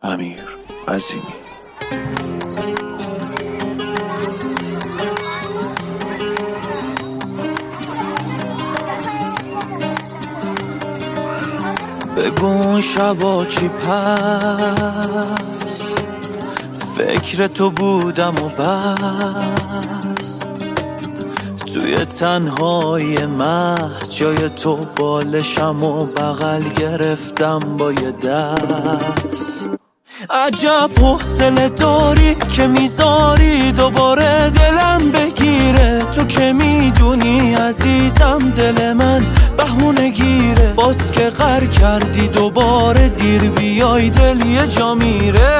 امیر عظیمی. بگو اون شبا چی پس فکر تو بودم و بس، توی تنهای محض جای تو بالشم و بغل گرفتم با یه دست. عجب حوصله داری که میذاری دوباره دلم بگیره، تو که میدونی عزیزم دل من بهونه گیره، باز که غر کردی دوباره دیر بیای دل یه جا میره.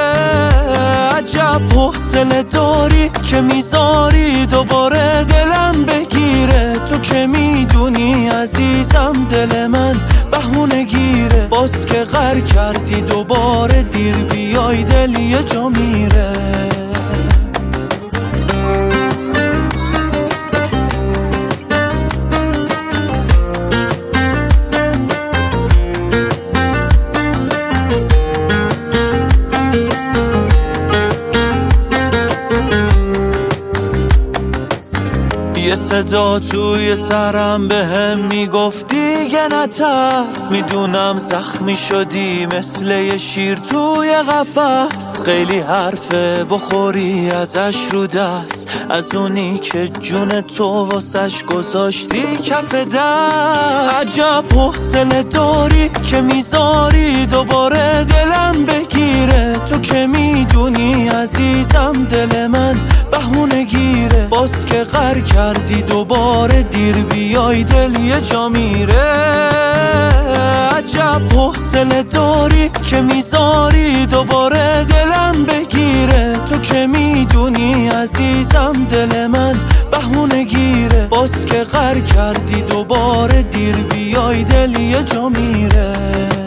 عجب حوصله داری که میذاری دوباره دلم بگیره، تو که میدونی عزیزم دل من بهونه گیره، باز که غر کردی دوباره دیر بیای دل یه جا میره. یه صدا توی سرم بهم میگفت دیگه نترس، میدونم زخمی شدی مثل یه شیر توی قفس، خیلی حرفه بخوری ازش رو دست، از اونی که جون تو واسش گذاشتی کف دست. عجب حوصله داری که میذاری دوباره دلم بگیره، تو که میدونی عزیزم دل من بهونه گیره، باز که غر کردی دوباره دیر بیای دل یه جا میره. عجب حوصله داری که میذاری دوباره دلم بگیره، تو که میدونی عزیزم دل من بهونه گیره، باز که غر کردی دوباره دیر بیای دل یه جا میره.